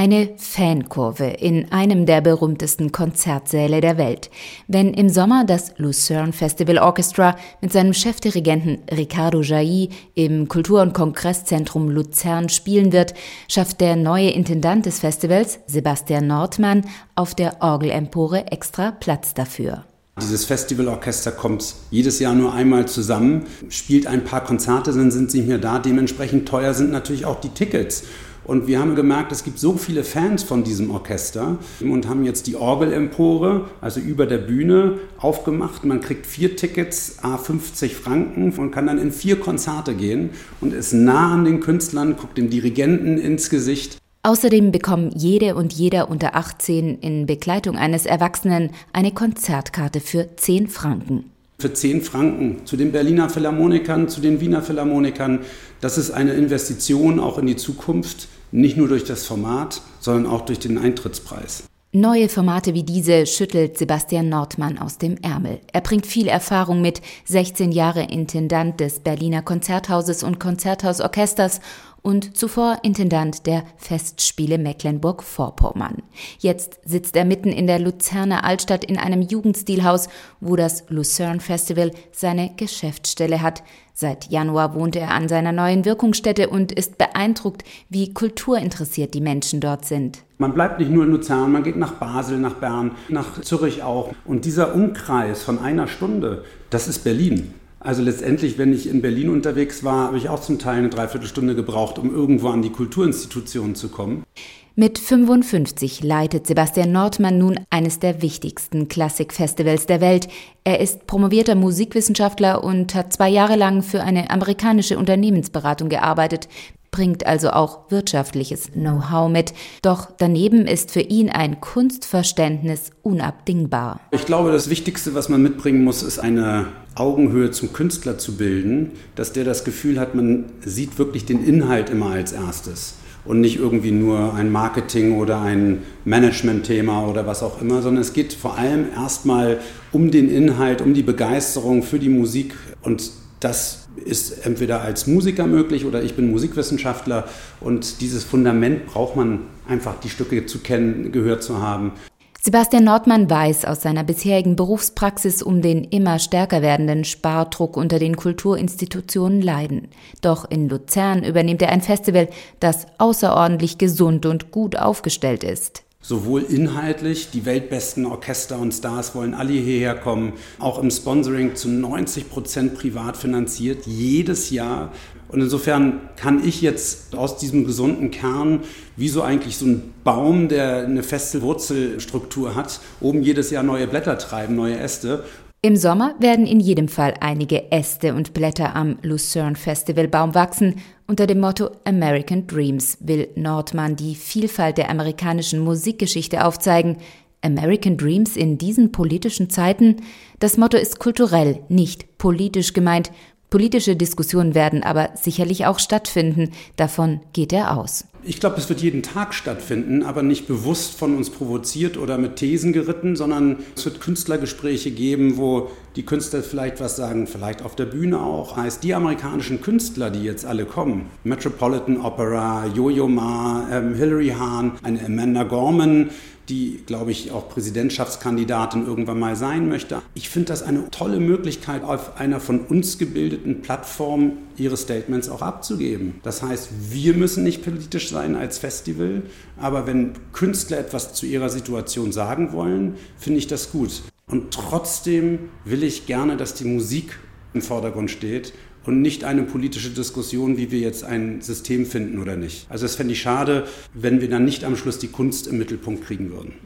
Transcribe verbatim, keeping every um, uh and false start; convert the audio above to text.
Eine Fankurve in einem der berühmtesten Konzertsäle der Welt. Wenn im Sommer das Lucerne Festival Orchestra mit seinem Chefdirigenten Riccardo Jai im Kultur- und Kongresszentrum Luzern spielen wird, schafft der neue Intendant des Festivals, Sebastian Nordmann, auf der Orgelempore extra Platz dafür. Dieses Festivalorchester kommt jedes Jahr nur einmal zusammen, spielt ein paar Konzerte, dann sind sie nicht mehr da. Dementsprechend teuer sind natürlich auch die Tickets. Und wir haben gemerkt, es gibt so viele Fans von diesem Orchester und haben jetzt die Orgelempore, also über der Bühne, aufgemacht. Man kriegt vier Tickets, à fünfzig Franken und kann dann in vier Konzerte gehen und ist nah an den Künstlern, guckt dem Dirigenten ins Gesicht. Außerdem bekommen jede und jeder unter achtzehn in Begleitung eines Erwachsenen eine Konzertkarte für zehn Franken. Für zehn Franken zu den Berliner Philharmonikern, zu den Wiener Philharmonikern. Das ist eine Investition auch in die Zukunft, nicht nur durch das Format, sondern auch durch den Eintrittspreis. Neue Formate wie diese schüttelt Sebastian Nordmann aus dem Ärmel. Er bringt viel Erfahrung mit, sechzehn Jahre Intendant des Berliner Konzerthauses und Konzerthausorchesters und zuvor Intendant der Festspiele Mecklenburg-Vorpommern. Jetzt sitzt er mitten in der Luzerner Altstadt in einem Jugendstilhaus, wo das Lucerne Festival seine Geschäftsstelle hat. Seit Januar wohnt er an seiner neuen Wirkungsstätte und ist beeindruckt, wie kulturinteressiert die Menschen dort sind. Man bleibt nicht nur in Luzern, man geht nach Basel, nach Bern, nach Zürich auch. Und dieser Umkreis von einer Stunde, das ist Berlin. Also letztendlich, wenn ich in Berlin unterwegs war, habe ich auch zum Teil eine Dreiviertelstunde gebraucht, um irgendwo an die Kulturinstitutionen zu kommen. Mit fünfundfünfzig leitet Sebastian Nordmann nun eines der wichtigsten Klassikfestivals der Welt. Er ist promovierter Musikwissenschaftler und hat zwei Jahre lang für eine amerikanische Unternehmensberatung gearbeitet, bringt also auch wirtschaftliches Know-how mit. Doch daneben ist für ihn ein Kunstverständnis unabdingbar. Ich glaube, das Wichtigste, was man mitbringen muss, ist eine Augenhöhe zum Künstler zu bilden, dass der das Gefühl hat, man sieht wirklich den Inhalt immer als erstes und nicht irgendwie nur ein Marketing- oder ein Management-Thema oder was auch immer, sondern es geht vor allem erstmal um den Inhalt, um die Begeisterung für die Musik, und das ist entweder als Musiker möglich oder ich bin Musikwissenschaftler, und dieses Fundament braucht man einfach, die Stücke zu kennen, gehört zu haben. Sebastian Nordmann weiß aus seiner bisherigen Berufspraxis um den immer stärker werdenden Spardruck unter den Kulturinstitutionen Leiden. Doch in Luzern übernimmt er ein Festival, das außerordentlich gesund und gut aufgestellt ist. Sowohl inhaltlich, die weltbesten Orchester und Stars wollen alle hierher kommen, auch im Sponsoring zu neunzig Prozent privat finanziert, jedes Jahr. Und insofern kann ich jetzt aus diesem gesunden Kern, wie so eigentlich so ein Baum, der eine feste Wurzelstruktur hat, oben jedes Jahr neue Blätter treiben, neue Äste. Im Sommer werden in jedem Fall einige Äste und Blätter am Lucerne Festivalbaum wachsen. Unter dem Motto American Dreams will Nordmann die Vielfalt der amerikanischen Musikgeschichte aufzeigen. American Dreams in diesen politischen Zeiten? Das Motto ist kulturell, nicht politisch gemeint. Politische Diskussionen werden aber sicherlich auch stattfinden. Davon geht er aus. Ich glaube, es wird jeden Tag stattfinden, aber nicht bewusst von uns provoziert oder mit Thesen geritten, sondern es wird Künstlergespräche geben, wo die Künstler vielleicht was sagen, vielleicht auf der Bühne auch. Heißt, die amerikanischen Künstler, die jetzt alle kommen, Metropolitan Opera, Yo-Yo Ma, ähm, Hilary Hahn, eine Amanda Gorman, die, glaube ich, auch Präsidentschaftskandidatin irgendwann mal sein möchte. Ich finde das eine tolle Möglichkeit, auf einer von uns gebildeten Plattform ihre Statements auch abzugeben. Das heißt, wir müssen nicht politisch sein als Festival, aber wenn Künstler etwas zu ihrer Situation sagen wollen, finde ich das gut. Und trotzdem will ich gerne, dass die Musik im Vordergrund steht und nicht eine politische Diskussion, wie wir jetzt ein System finden oder nicht. Also das fände ich schade, wenn wir dann nicht am Schluss die Kunst im Mittelpunkt kriegen würden.